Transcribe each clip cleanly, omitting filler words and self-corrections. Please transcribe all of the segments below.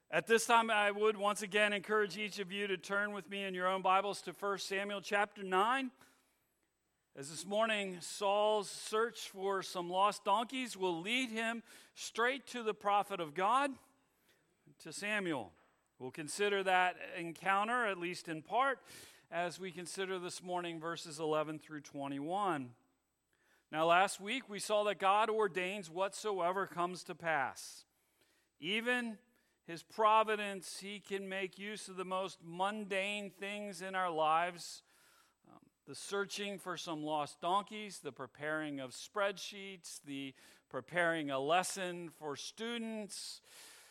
At this time, I would once again encourage each of you to turn with me in your own Bibles to 1 Samuel chapter 9. As this morning, Saul's search for some lost donkeys will lead him straight to the prophet of God, to Samuel. We'll consider that encounter, at least in part, as we consider this morning verses 11 through 21. Now, last week, we saw that God ordains whatsoever comes to pass. Even His providence, He can make use of the most mundane things in our lives. The searching for some lost donkeys, the preparing of spreadsheets, the preparing a lesson for students,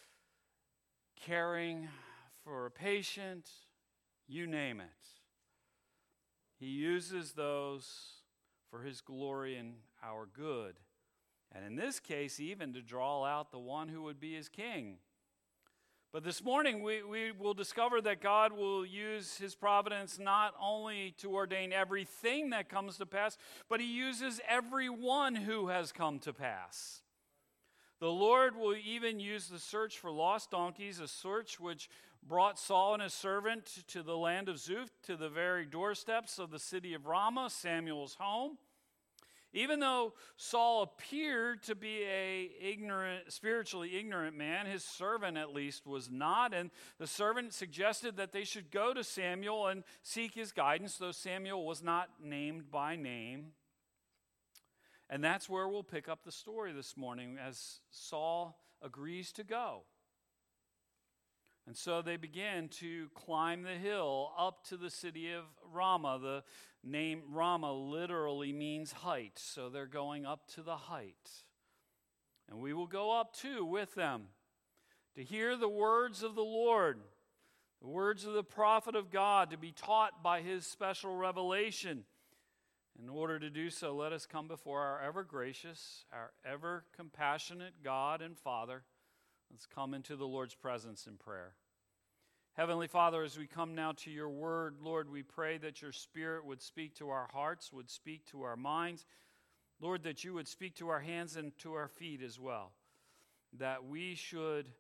caring for a patient, you name it. He uses those for His glory and our good. And in this case, even to draw out the one who would be His king. But this morning, we will discover that God will use His providence not only to ordain everything that comes to pass, but He uses everyone who has come to pass. The Lord will even use the search for lost donkeys, a search which brought Saul and his servant to the land of Zuph, to the very doorsteps of the city of Ramah, Samuel's home. Even though Saul appeared to be a spiritually ignorant man, his servant at least was not, and the servant suggested that they should go to Samuel and seek his guidance, though Samuel was not named by name. And that's where we'll pick up the story this morning, as Saul agrees to go. And so they begin to climb the hill up to the city of Ramah. The name Ramah literally means height, so they're going up to the height. And we will go up too with them to hear the words of the Lord, the words of the prophet of God, to be taught by His special revelation. In order to do so, let us come before our ever-gracious, our ever-compassionate God and Father. Let's come into the Lord's presence in prayer. Heavenly Father, as we come now to your word, Lord, we pray that your Spirit would speak to our hearts, would speak to our minds. Lord, that you would speak to our hands and to our feet as well. That we should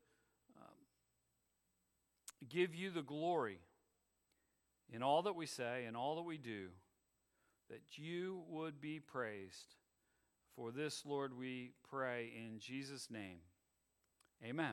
give you the glory in all that we say and all that we do. That you would be praised. For this, Lord, we pray in Jesus' name. Amen.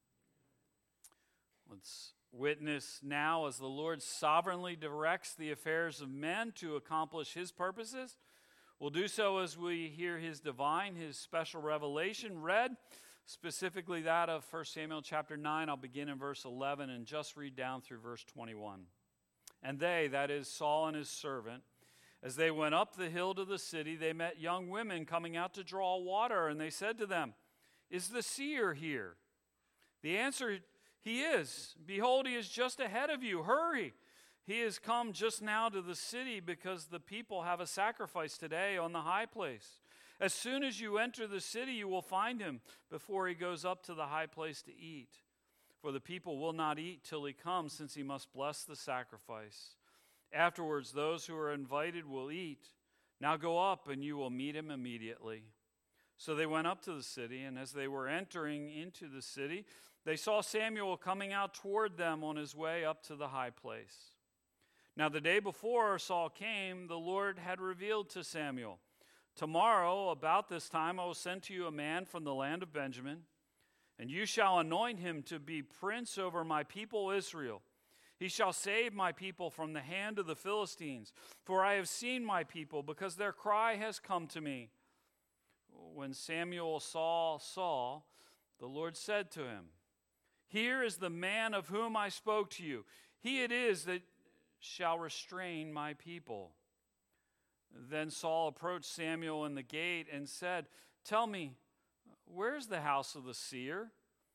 Let's witness now as the Lord sovereignly directs the affairs of men to accomplish His purposes. We'll do so as we hear His divine, His special revelation read, specifically that of 1 Samuel chapter 9. I'll begin in verse 11 and just read down through verse 21. And they, that is Saul and his servant, as they went up the hill to the city, they met young women coming out to draw water, and they said to them, "Is the seer here?" The answer, "He is. Behold, he is just ahead of you. Hurry. He has come just now to the city because the people have a sacrifice today on the high place. As soon as you enter the city, you will find him before he goes up to the high place to eat. For the people will not eat till he comes, since he must bless the sacrifice. Afterwards, those who are invited will eat. Now go up, and you will meet him immediately." So they went up to the city, and as they were entering into the city, they saw Samuel coming out toward them on his way up to the high place. Now the day before Saul came, the Lord had revealed to Samuel, "Tomorrow, about this time, I will send to you a man from the land of Benjamin, and you shall anoint him to be prince over my people Israel. He shall save my people from the hand of the Philistines, for I have seen my people, because their cry has come to me." When Samuel saw Saul, the Lord said to him, "Here is the man of whom I spoke to you. He it is that shall restrain my people." Then Saul approached Samuel in the gate and said, "Tell me, where's the house of the seer?"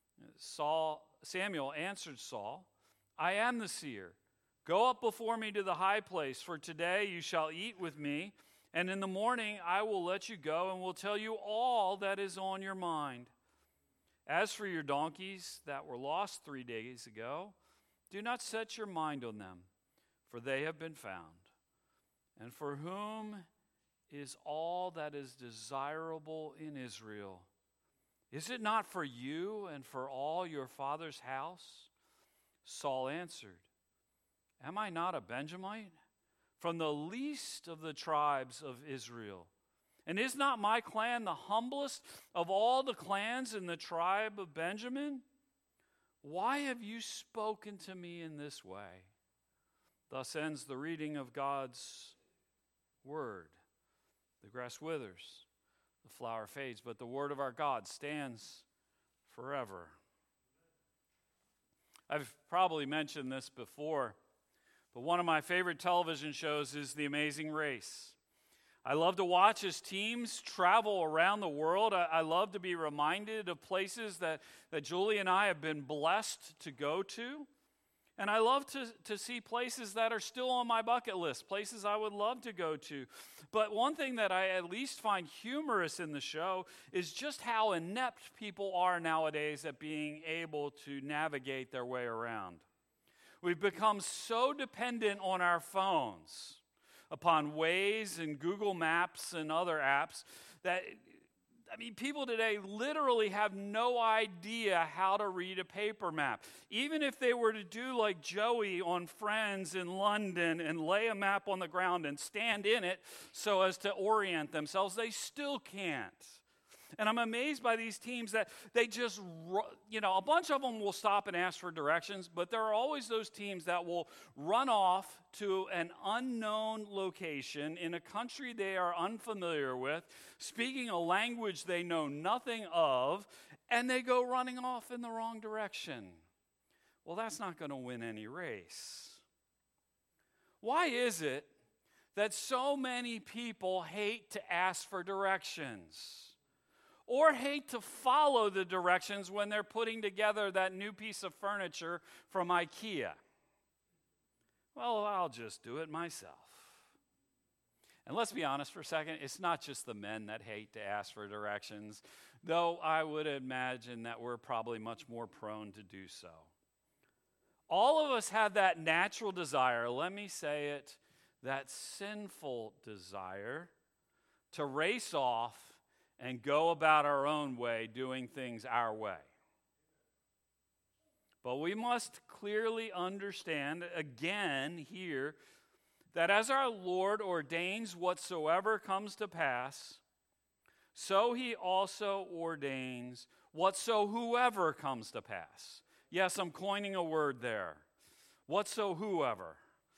Samuel answered Saul, "I am the seer. Go up before me to the high place, for today you shall eat with me, and in the morning I will let you go and will tell you all that is on your mind. As for your donkeys that were lost 3 days ago, do not set your mind on them, for they have been found. And for whom is all that is desirable in Israel, Is it not for you and for all your father's house? Saul answered, Am I not a Benjamite, from the least of the tribes of Israel? And is not my clan the humblest of all the clans in the tribe of Benjamin? Why have you spoken to me in this way? Thus ends the reading of God's word. The grass withers, the flower fades, but the word of our God stands forever. I've probably mentioned this before, but one of my favorite television shows is The Amazing Race. I love to watch as teams travel around the world. I love to be reminded of places that Julie and I have been blessed to go to. And I love to see places that are still on my bucket list, places I would love to go to. But one thing that I at least find humorous in the show is just how inept people are nowadays at being able to navigate their way around. We've become so dependent on our phones, upon Waze and Google Maps and other apps, that people today literally have no idea how to read a paper map. Even if they were to do like Joey on Friends in London and lay a map on the ground and stand in it so as to orient themselves, they still can't. And I'm amazed by these teams that they just, a bunch of them will stop and ask for directions, but there are always those teams that will run off to an unknown location in a country they are unfamiliar with, speaking a language they know nothing of, and they go running off in the wrong direction. Well, that's not going to win any race. Why is it that so many people hate to ask for directions? Or hate to follow the directions when they're putting together that new piece of furniture from IKEA? Well, I'll just do it myself. And let's be honest for a second, it's not just the men that hate to ask for directions, though I would imagine that we're probably much more prone to do so. All of us have that natural desire, let me say it, that sinful desire to race off and go about our own way, doing things our way. But we must clearly understand, again here, that as our Lord ordains whatsoever comes to pass, so he also ordains whatsoever comes to pass. Yes, I'm coining a word there. Whatsoever.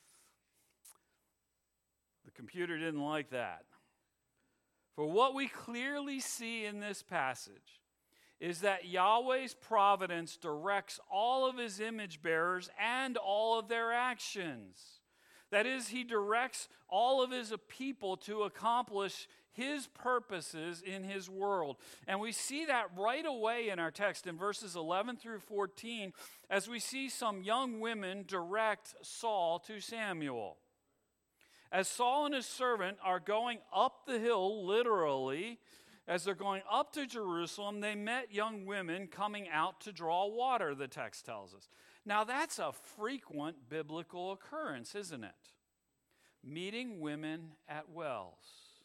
The computer didn't like that. For what we clearly see in this passage is that Yahweh's providence directs all of his image bearers and all of their actions. That is, he directs all of his people to accomplish his purposes in his world. And we see that right away in our text in verses 11 through 14 as we see some young women direct Saul to Samuel. As Saul and his servant are going up the hill, literally, as they're going up to Jerusalem, they met young women coming out to draw water, the text tells us. Now, that's a frequent biblical occurrence, isn't it? Meeting women at wells.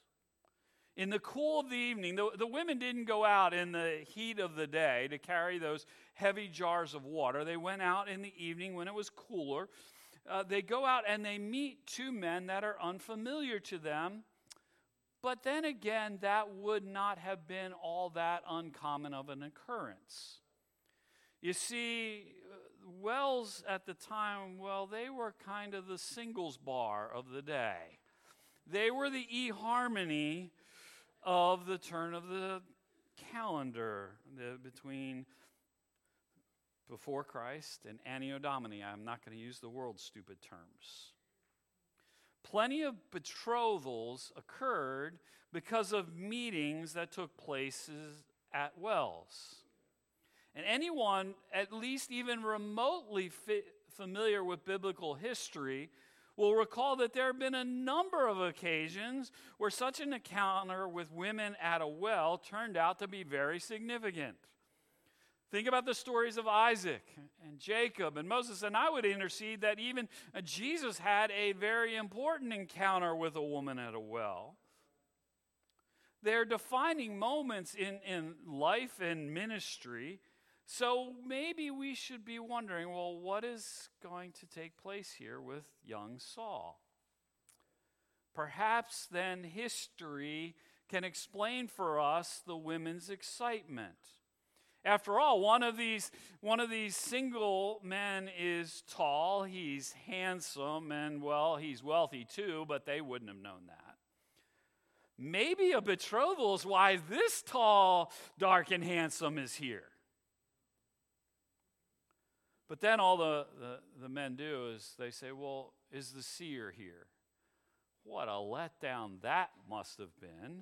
In the cool of the evening, the women didn't go out in the heat of the day to carry those heavy jars of water. They went out in the evening when it was cooler. They go out and they meet two men that are unfamiliar to them. But then again, that would not have been all that uncommon of an occurrence. You see, wells at the time, they were kind of the singles bar of the day. They were the eHarmony of the turn of the calendar between before Christ and Anno Domini. I'm not going to use the world's stupid terms. Plenty of betrothals occurred because of meetings that took places at wells. And anyone at least even remotely familiar with biblical history will recall that there have been a number of occasions where such an encounter with women at a well turned out to be very significant. Think about the stories of Isaac and Jacob and Moses, and I would intercede that even Jesus had a very important encounter with a woman at a well. they're defining moments in life and ministry. So maybe we should be wondering, well, what is going to take place here with young Saul? Perhaps then history can explain for us the women's excitement. After all, one of these single men is tall, he's handsome, and well, he's wealthy too, but they wouldn't have known that. Maybe a betrothal is why this tall, dark, and handsome is here. But then all the men do is they say, well, is the seer here? What a letdown that must have been.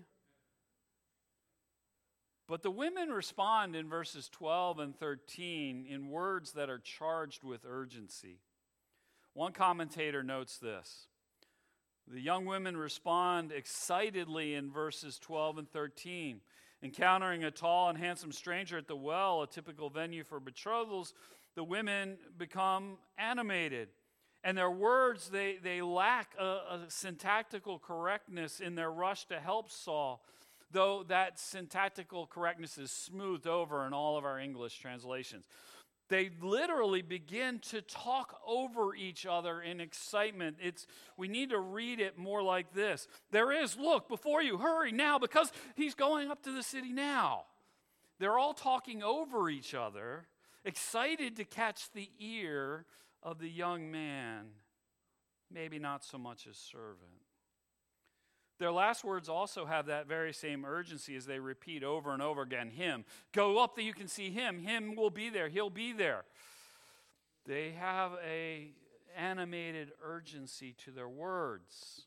But the women respond in verses 12 and 13 in words that are charged with urgency. One commentator notes this. The young women respond excitedly in verses 12 and 13. Encountering a tall and handsome stranger at the well, a typical venue for betrothals, the women become animated. And their words, they lack a syntactical correctness in their rush to help Saul, though that syntactical correctness is smoothed over in all of our English translations. They literally begin to talk over each other in excitement. We need to read it more like this. Look, before you, hurry now, because he's going up to the city now. They're all talking over each other, excited to catch the ear of the young man, maybe not so much his servant. Their last words also have that very same urgency as they repeat over and over again, him. Go up that you can see him. Him will be there. He'll be there. They have an animated urgency to their words.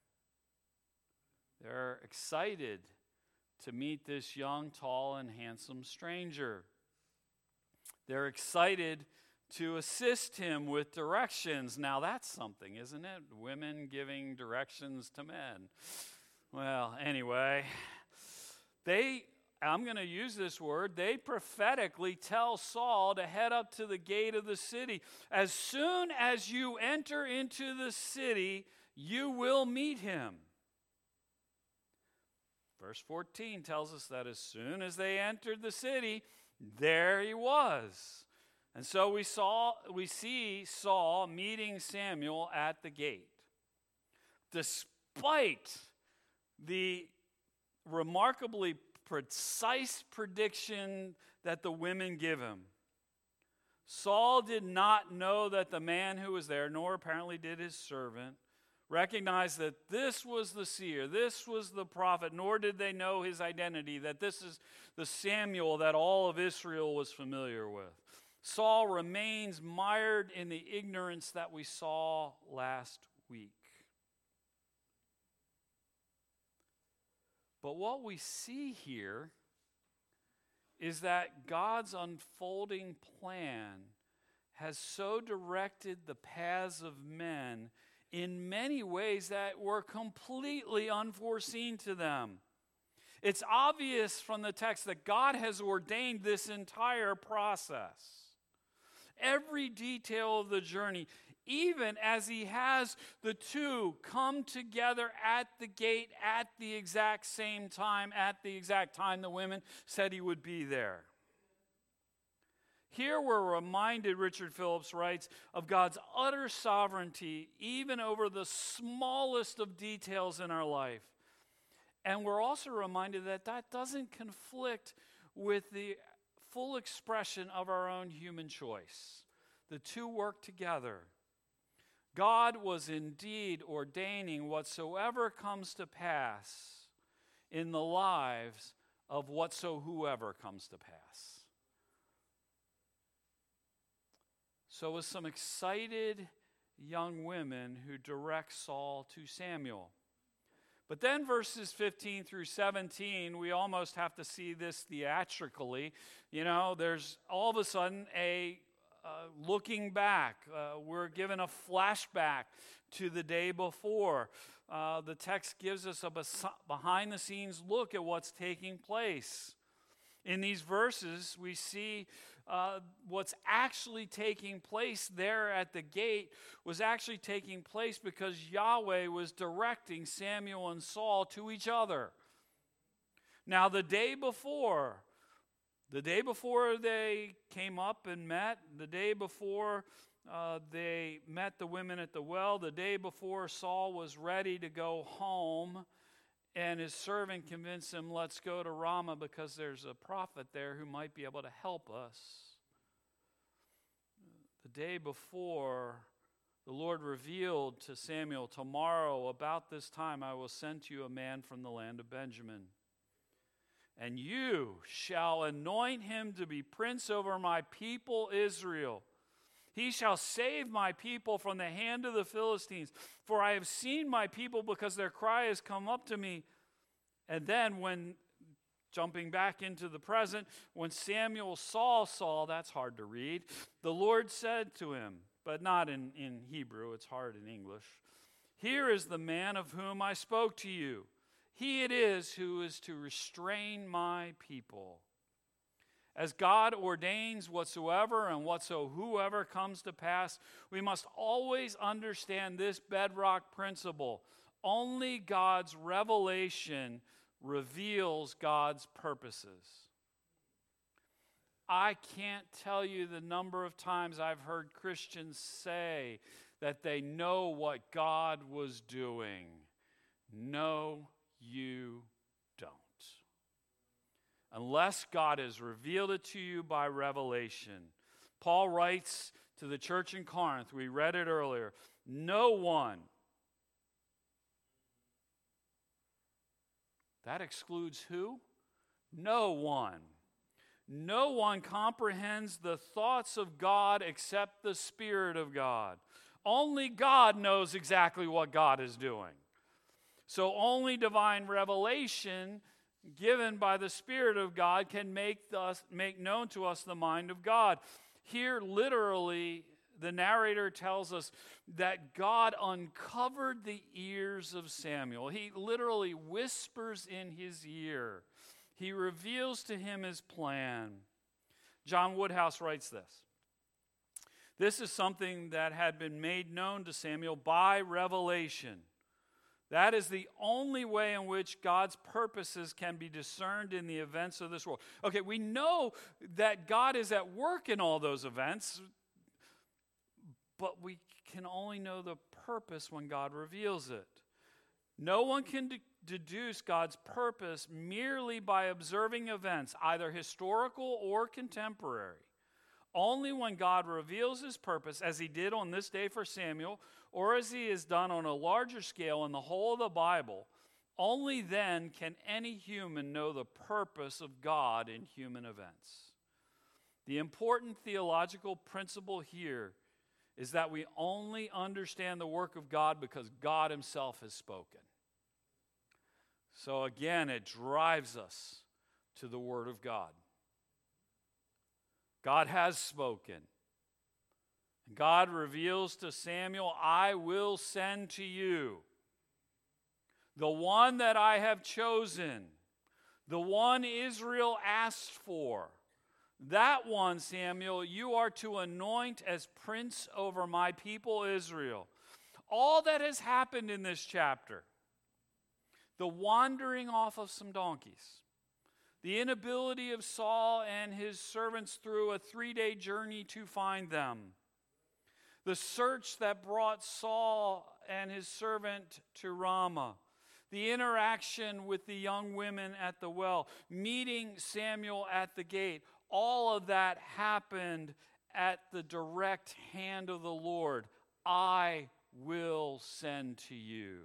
They're excited to meet this young, tall, and handsome stranger. They're excited to assist him with directions. Now that's something, isn't it? Women giving directions to men. Well, anyway, I'm going to use this word, they prophetically tell Saul to head up to the gate of the city. As soon as you enter into the city, you will meet him. Verse 14 tells us that as soon as they entered the city, there he was. And so we see Saul meeting Samuel at the gate. Despite the remarkably precise prediction that the women give him, Saul did not know that the man who was there, nor apparently did his servant, recognized that this was the seer, this was the prophet, nor did they know his identity, that this is the Samuel that all of Israel was familiar with. Saul remains mired in the ignorance that we saw last week. But what we see here is that God's unfolding plan has so directed the paths of men in many ways that were completely unforeseen to them. It's obvious from the text that God has ordained this entire process. Every detail of the journey, even as he has the two come together at the gate at the exact same time, at the exact time the women said he would be there. Here we're reminded, Richard Phillips writes, of God's utter sovereignty, even over the smallest of details in our life. And we're also reminded that that doesn't conflict with the full expression of our own human choice. The two work together. God was indeed ordaining whatsoever comes to pass in the lives of whoever comes to pass. So with some excited young women who direct Saul to Samuel. But then verses 15 through 17, we almost have to see this theatrically. There's all of a sudden a looking back. We're given a flashback to the day before. The text gives us a behind-the-scenes look at what's taking place. In these verses, we see what's actually taking place there at the gate was actually taking place because Yahweh was directing Samuel and Saul to each other. Now the day before they came up and met, the day before they met the women at the well, the day before Saul was ready to go home, and his servant convinced him, let's go to Ramah because there's a prophet there who might be able to help us. The day before, the Lord revealed to Samuel, tomorrow about this time I will send to you a man from the land of Benjamin. And you shall anoint him to be prince over my people Israel. He shall save my people from the hand of the Philistines. For I have seen my people because their cry has come up to me. And then when, jumping back into the present, when Samuel saw Saul, that's hard to read, the Lord said to him, but not in Hebrew, it's hard in English, here is the man of whom I spoke to you. He it is who is to restrain my people. As God ordains whatsoever and whoever comes to pass, we must always understand this bedrock principle. Only God's revelation reveals God's purposes. I can't tell you the number of times I've heard Christians say that they know what God was doing. No, you don't. Unless God has revealed it to you by revelation. Paul writes to the church in Corinth, we read it earlier, no one, that excludes who? No one. No one comprehends the thoughts of God except the Spirit of God. Only God knows exactly what God is doing. So only divine revelation given by the Spirit of God can make known to us the mind of God. Here, literally, the narrator tells us that God uncovered the ears of Samuel. He literally whispers in his ear. He reveals to him his plan. John Woodhouse writes this. This is something that had been made known to Samuel by revelation. That is the only way in which God's purposes can be discerned in the events of this world. Okay, we know that God is at work in all those events, but we can only know the purpose when God reveals it. No one can deduce God's purpose merely by observing events, either historical or contemporary. Only when God reveals his purpose, as he did on this day for Samuel, or as he has done on a larger scale in the whole of the Bible, only then can any human know the purpose of God in human events. The important theological principle here is that we only understand the work of God because God himself has spoken. So again, it drives us to the Word of God. God has spoken. God reveals to Samuel, I will send to you the one that I have chosen, the one Israel asked for. That one, Samuel, you are to anoint as prince over my people Israel. All that has happened in this chapter, the wandering off of some donkeys, the inability of Saul and his servants through a 3-day journey to find them, the search that brought Saul and his servant to Ramah, the interaction with the young women at the well, meeting Samuel at the gate, all of that happened at the direct hand of the Lord. I will send to you.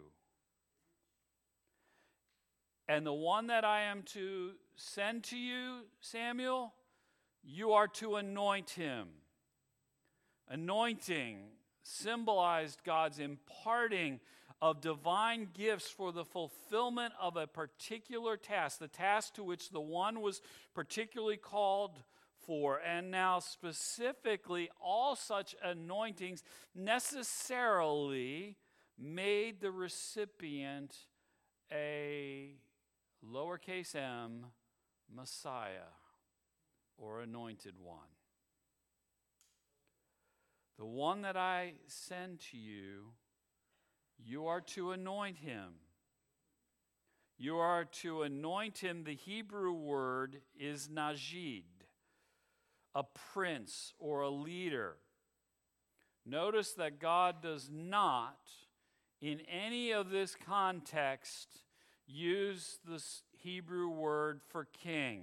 And the one that I am to send to you, Samuel, you are to anoint him. Anointing symbolized God's imparting of divine gifts for the fulfillment of a particular task, the task to which the one was particularly called for. And now specifically, all such anointings necessarily made the recipient a lowercase m Messiah or anointed one. The one that I send to you, you are to anoint him. You are to anoint him. The Hebrew word is najid, a prince or a leader. Notice that God does not, in any of this context, use the Hebrew word for king.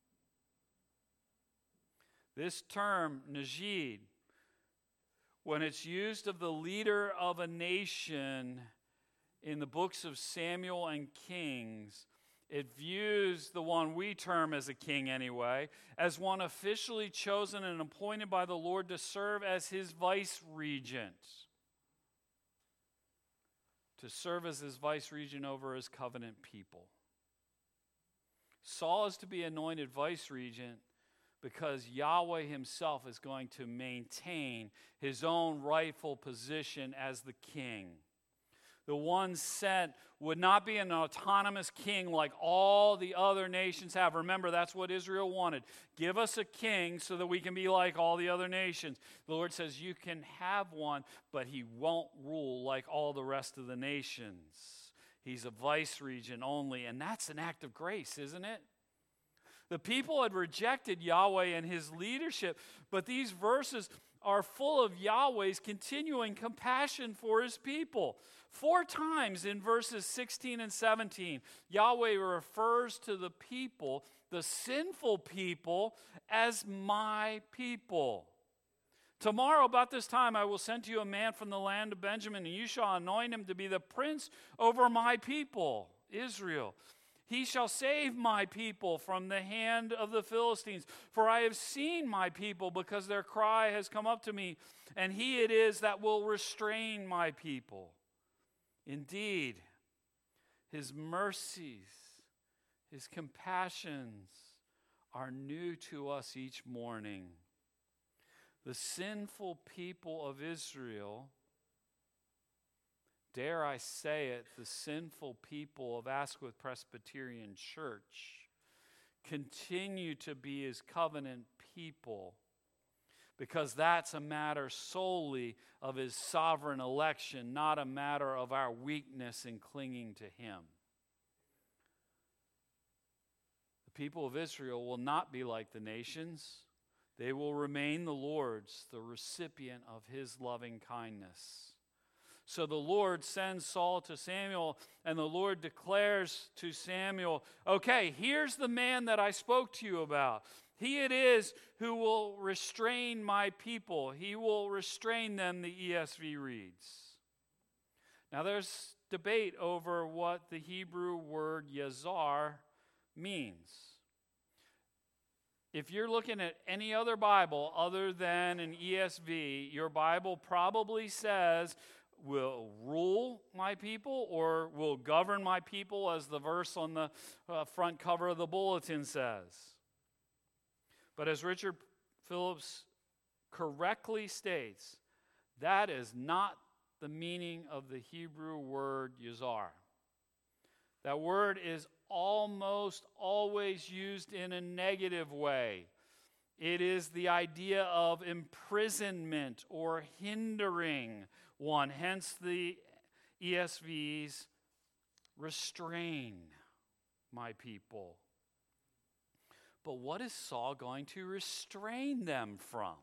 This term, najid, when it's used of the leader of a nation in the books of Samuel and Kings, it views the one we term as a king anyway, as one officially chosen and appointed by the Lord to serve as his vice-regent. To serve as his vice-regent over his covenant people. Saul is to be anointed vice-regent because Yahweh himself is going to maintain his own rightful position as the king. The one sent would not be an autonomous king like all the other nations have. Remember, that's what Israel wanted. Give us a king so that we can be like all the other nations. The Lord says you can have one, but he won't rule like all the rest of the nations. He's a vice-regent only, and that's an act of grace, isn't it? The people had rejected Yahweh and his leadership, but these verses are full of Yahweh's continuing compassion for his people. 4 times in verses 16 and 17, Yahweh refers to the people, the sinful people, as my people. Tomorrow about this time I will send to you a man from the land of Benjamin, and you shall anoint him to be the prince over my people, Israel. He shall save my people from the hand of the Philistines. For I have seen my people, because their cry has come up to me, and he it is that will restrain my people. Indeed, his mercies, his compassions are new to us each morning. The sinful people of Israel, dare I say it, the sinful people of Asquith Presbyterian Church continue to be his covenant people, because that's a matter solely of his sovereign election, not a matter of our weakness in clinging to him. The people of Israel will not be like the nations. They will remain the Lord's, the recipient of his loving kindness. So the Lord sends Saul to Samuel, and the Lord declares to Samuel, okay, here's the man that I spoke to you about. He it is who will restrain my people. He will restrain them, the ESV reads. Now there's debate over what the Hebrew word yazar means. If you're looking at any other Bible other than an ESV, your Bible probably says, will rule my people or will govern my people, as the verse on the front cover of the bulletin says. But as Richard Phillips correctly states, that is not the meaning of the Hebrew word yazar. That word is almost always used in a negative way. It is the idea of imprisonment or hindering one. Hence the ESV's restrain my people. But what is Saul going to restrain them from?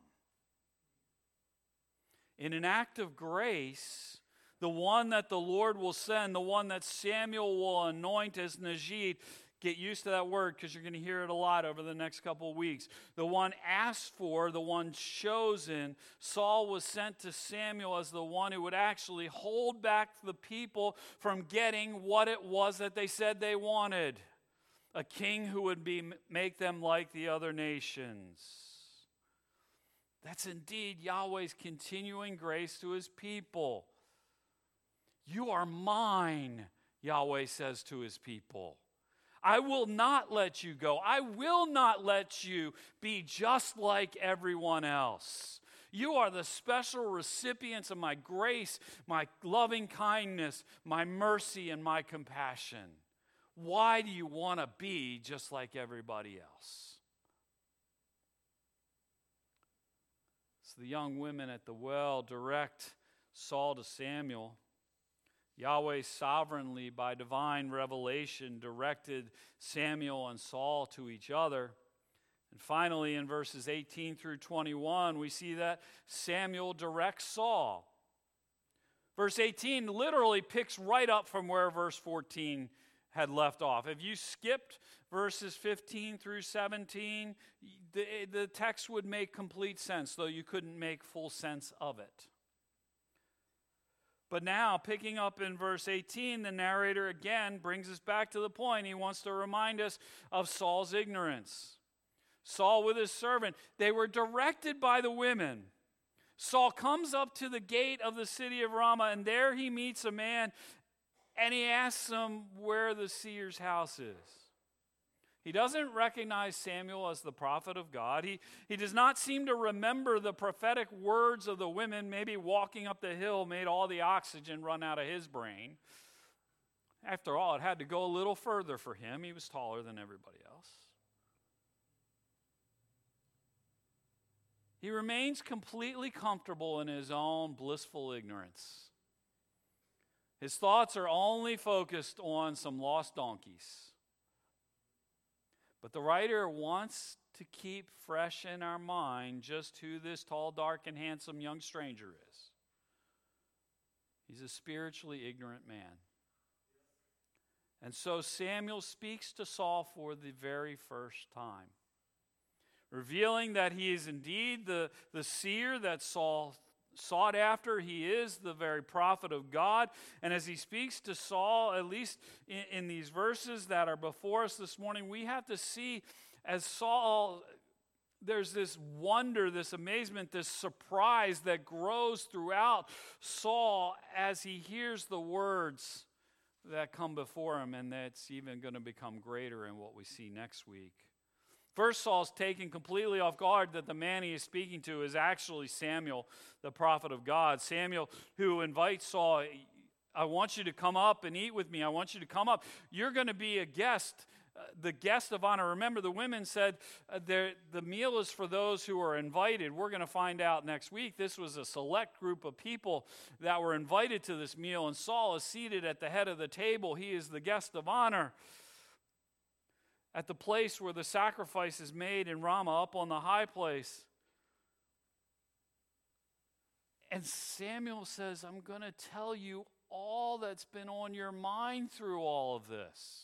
In an act of grace, the one that the Lord will send, the one that Samuel will anoint as Najid, get used to that word because you're going to hear it a lot over the next couple of weeks. The one asked for, the one chosen, Saul was sent to Samuel as the one who would actually hold back the people from getting what it was that they said they wanted. A king who would make them like the other nations. That's indeed Yahweh's continuing grace to his people. You are mine, Yahweh says to his people. I will not let you go. I will not let you be just like everyone else. You are the special recipients of my grace, my loving kindness, my mercy, and my compassion. Why do you want to be just like everybody else? So the young women at the well direct Saul to Samuel. Yahweh sovereignly, by divine revelation, directed Samuel and Saul to each other. And finally, in verses 18 through 21, we see that Samuel directs Saul. Verse 18 literally picks right up from where verse 14 had left off. If you skipped verses 15 through 17, the text would make complete sense, though you couldn't make full sense of it. But now, picking up in verse 18, the narrator again brings us back to the point. He wants to remind us of Saul's ignorance. Saul with his servant, they were directed by the women. Saul comes up to the gate of the city of Ramah, and there he meets a man, and he asks him where the seer's house is. He doesn't recognize Samuel as the prophet of God. He does not seem to remember the prophetic words of the women. Maybe walking up the hill made all the oxygen run out of his brain. After all, it had to go a little further for him. He was taller than everybody else. He remains completely comfortable in his own blissful ignorance. His thoughts are only focused on some lost donkeys. But the writer wants to keep fresh in our mind just who this tall, dark, and handsome young stranger is. He's a spiritually ignorant man. And so Samuel speaks to Saul for the very first time, revealing that he is indeed the seer that Saul sought after. He is the very prophet of God. And as he speaks to Saul, at least in these verses that are before us this morning, we have to see as Saul, there's this wonder, this amazement, this surprise that grows throughout Saul as he hears the words that come before him, and that's even going to become greater in what we see next week. First, Saul's taken completely off guard that the man he is speaking to is actually Samuel, the prophet of God. Samuel, who invites Saul, I want you to come up and eat with me. I want you to come up. You're going to be a guest, the guest of honor. Remember, the women said the meal is for those who are invited. We're going to find out next week. This was a select group of people that were invited to this meal, and Saul is seated at the head of the table. He is the guest of honor at the place where the sacrifice is made in Ramah, up on the high place. And Samuel says, I'm going to tell you all that's been on your mind through all of this.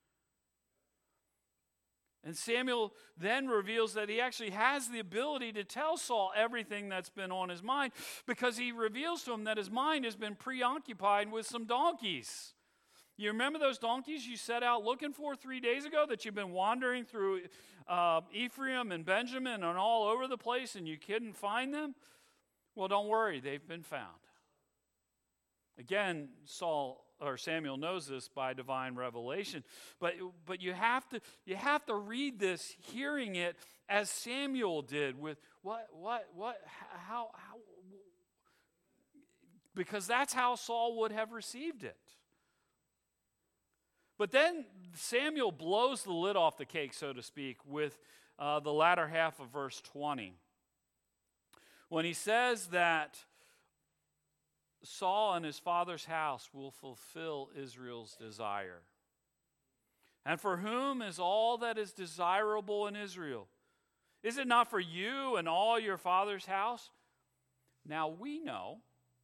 And Samuel then reveals that he actually has the ability to tell Saul everything that's been on his mind, because he reveals to him that his mind has been preoccupied with some donkeys. You remember those donkeys you set out looking for 3 days ago that you've been wandering through Ephraim and Benjamin and all over the place and you couldn't find them? Well, don't worry, they've been found. Again, Samuel knows this by divine revelation, but you have to read this, hearing it as Samuel did with how, because that's how Saul would have received it. But then Samuel blows the lid off the cake, so to speak, with the latter half of verse 20. When he says that Saul and his father's house will fulfill Israel's desire. And for whom is all that is desirable in Israel? Is it not for you and all your father's house? Now we know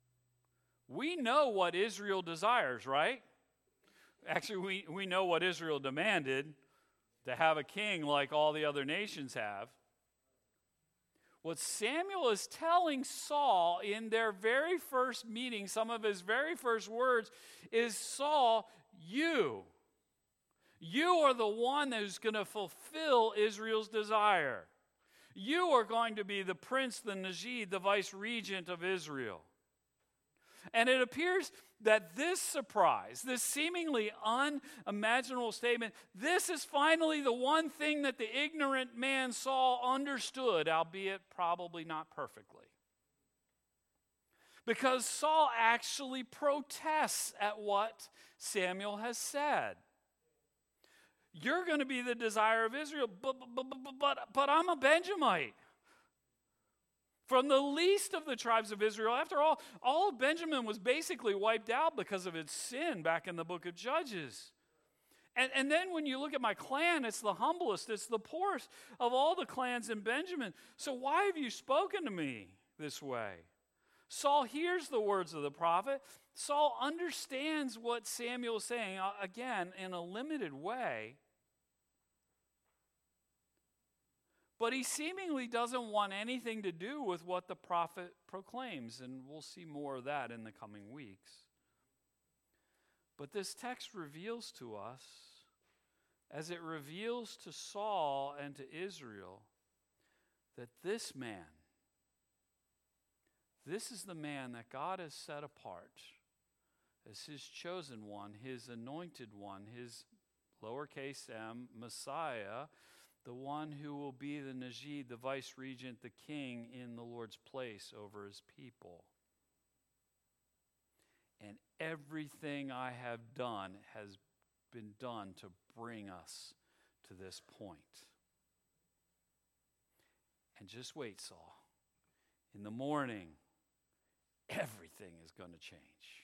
what Israel desires, right? Actually, we know what Israel demanded, to have a king like all the other nations have. What Samuel is telling Saul in their very first meeting, some of his very first words, is, Saul, you are the one who's going to fulfill Israel's desire. You are going to be the prince, the Najid, the vice regent of Israel. And it appears that this surprise, this seemingly unimaginable statement, this is finally the one thing that the ignorant man Saul understood, albeit probably not perfectly. Because Saul actually protests at what Samuel has said. You're going to be the desire of Israel, but I'm a Benjamite. From the least of the tribes of Israel. After all of Benjamin was basically wiped out because of its sin back in the book of Judges. And then when you look at my clan, it's the humblest, it's the poorest of all the clans in Benjamin. So why have you spoken to me this way? Saul hears the words of the prophet. Saul understands what Samuel is saying, again, in a limited way. But he seemingly doesn't want anything to do with what the prophet proclaims, and we'll see more of that in the coming weeks. But this text reveals to us, as it reveals to Saul and to Israel, that this man, this is the man that God has set apart as his chosen one, his anointed one, his lowercase m, Messiah, the one who will be the Najib, the vice regent, the king in the Lord's place over his people. And everything I have done has been done to bring us to this point. And just wait, Saul. In the morning, everything is going to change.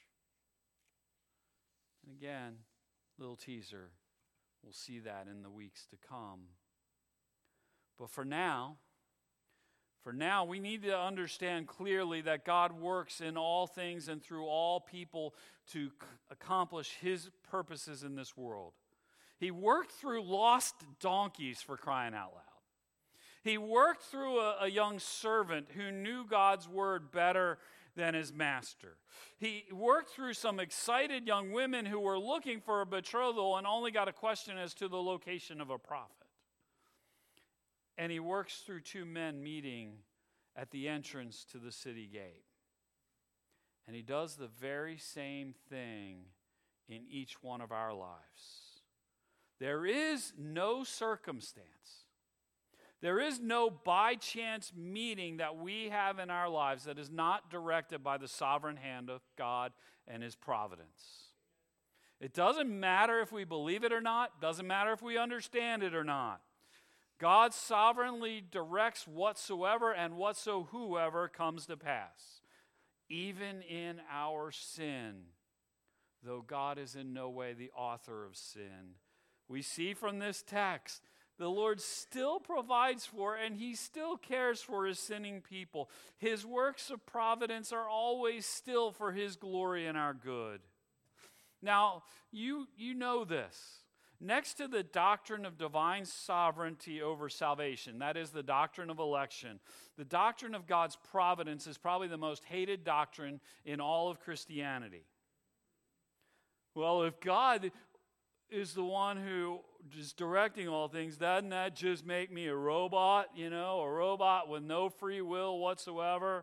And again, little teaser, we'll see that in the weeks to come. But for now, we need to understand clearly that God works in all things and through all people to accomplish his purposes in this world. He worked through lost donkeys, for crying out loud. He worked through a young servant who knew God's word better than his master. He worked through some excited young women who were looking for a betrothal and only got a question as to the location of a prophet. And he works through two men meeting at the entrance to the city gate. And he does the very same thing in each one of our lives. There is no circumstance, there is no by chance meeting that we have in our lives that is not directed by the sovereign hand of God and his providence. It doesn't matter if we believe it or not, doesn't matter if we understand it or not. God sovereignly directs whatsoever and whoever comes to pass, even in our sin, though God is in no way the author of sin. We see from this text, the Lord still provides for and he still cares for his sinning people. His works of providence are always still for his glory and our good. Now, you know this. Next to the doctrine of divine sovereignty over salvation, that is the doctrine of election, the doctrine of God's providence is probably the most hated doctrine in all of Christianity. Well, if God is the one who is directing all things, doesn't that just make me a robot, a robot with no free will whatsoever?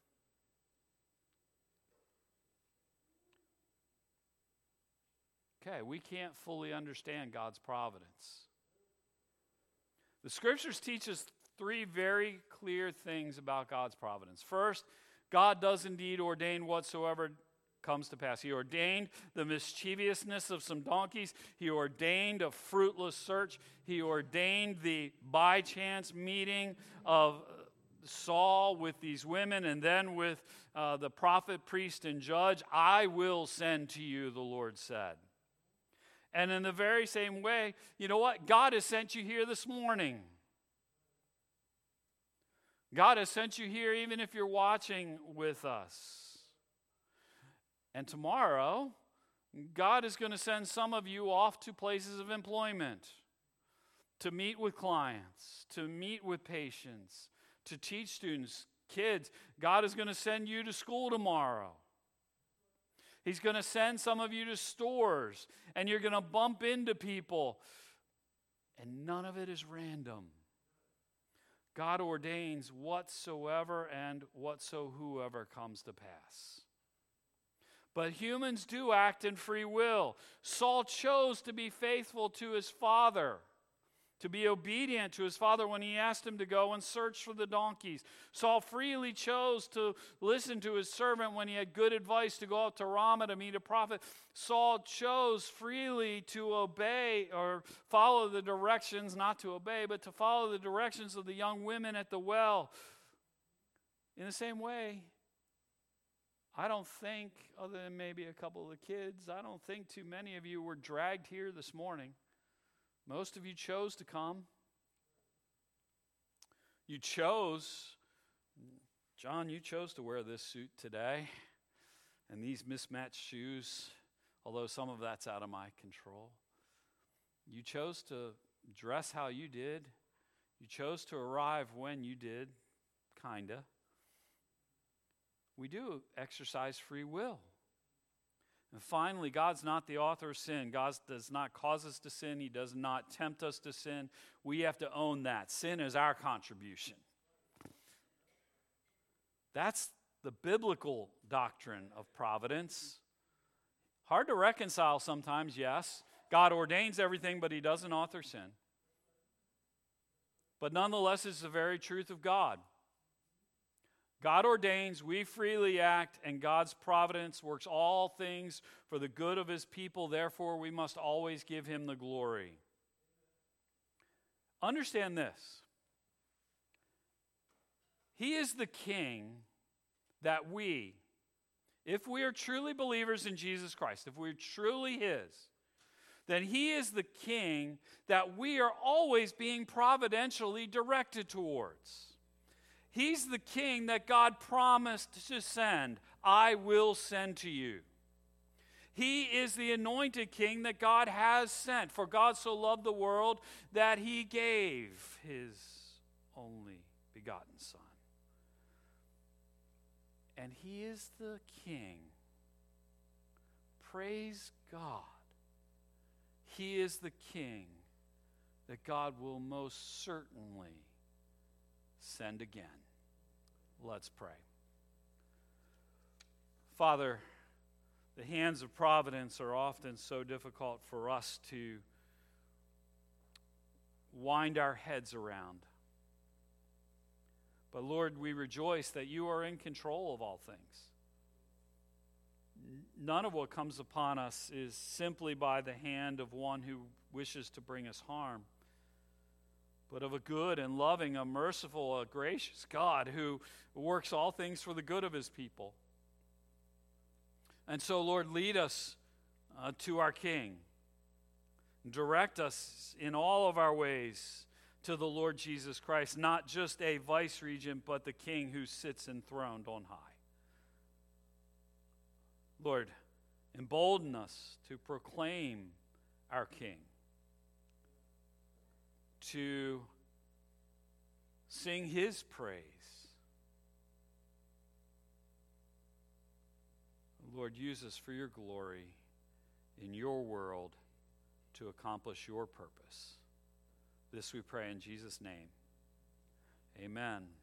Okay, we can't fully understand God's providence. The scriptures teach us three very clear things about God's providence. First, God does indeed ordain whatsoever comes to pass. He ordained the mischievousness of some donkeys. He ordained a fruitless search. He ordained the by chance meeting of Saul with these women and then with the prophet, priest, and judge. I will send to you, the Lord said. And in the very same way, you know what? God has sent you here this morning. God has sent you here even if you're watching with us. And tomorrow, God is going to send some of you off to places of employment, to meet with clients, to meet with patients, to teach students, kids. God is going to send you to school tomorrow. He's going to send some of you to stores, and you're going to bump into people, and none of it is random. God ordains whatsoever and whoever comes to pass. But humans do act in free will. Saul chose to be faithful to his father, to be obedient to his father when he asked him to go and search for the donkeys. Saul freely chose to listen to his servant when he had good advice to go out to Ramah to meet a prophet. Saul chose freely to obey or follow the directions, not to obey, but to follow the directions of the young women at the well. In the same way, I don't think, other than maybe a couple of the kids, I don't think too many of you were dragged here this morning. Most of you chose to come. You chose, John, you chose to wear this suit today and these mismatched shoes, although some of that's out of my control. You chose to dress how you did. You chose to arrive when you did, kinda. We do exercise free will. And finally, God's not the author of sin. God does not cause us to sin. He does not tempt us to sin. We have to own that. Sin is our contribution. That's the biblical doctrine of providence. Hard to reconcile sometimes, yes. God ordains everything, but he doesn't author sin. But nonetheless, it's the very truth of God. God ordains, we freely act, and God's providence works all things for the good of his people. Therefore, we must always give him the glory. Understand this. He is the king that we, if we are truly believers in Jesus Christ, if we're truly his, then he is the king that we are always being providentially directed towards. He's the king that God promised to send. I will send to you. He is the anointed king that God has sent. For God so loved the world that he gave his only begotten Son. And he is the king. Praise God. He is the king that God will most certainly send again. Let's pray. Father, the hands of providence are often so difficult for us to wind our heads around. But Lord, we rejoice that you are in control of all things. None of what comes upon us is simply by the hand of one who wishes to bring us harm, but of a good and loving, a merciful, a gracious God who works all things for the good of his people. And so, Lord, lead us to our King. Direct us in all of our ways to the Lord Jesus Christ, not just a vice-regent, but the King who sits enthroned on high. Lord, embolden us to proclaim our King, to sing his praise. Lord, use us for your glory in your world to accomplish your purpose. This we pray in Jesus' name. Amen.